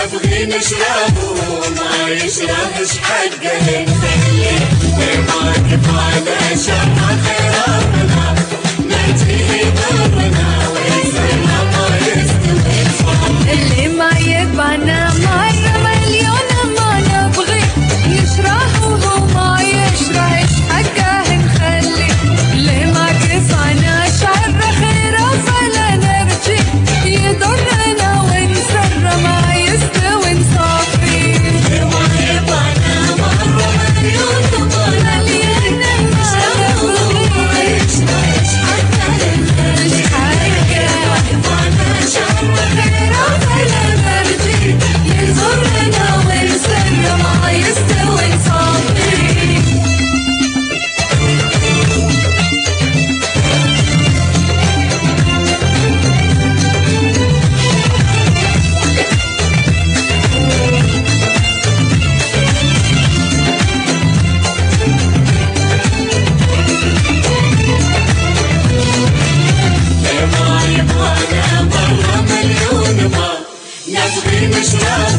نبغي نشربه وما يشربش حقه نخليه ما كفانا شر خرابنا نجيه ضرنا ويسرنا ما يستوي صعب اللي ما يبانا مرة مليون ما نبغي نشره وهو ما يشرهش حقه نخلي اللي ما كفانا شر خيره فلا نرجي يضرنا ونسر ما يستوي نصافي اللي ما يبانا مرة مليون ما نشره وهو ما يشرهش حقه نخلي ما كفانا شر خيره فلا نرجي يضرنا ونسر ما يستوي نصافي ما يبغانا مرة مليون ما نبغي نشرب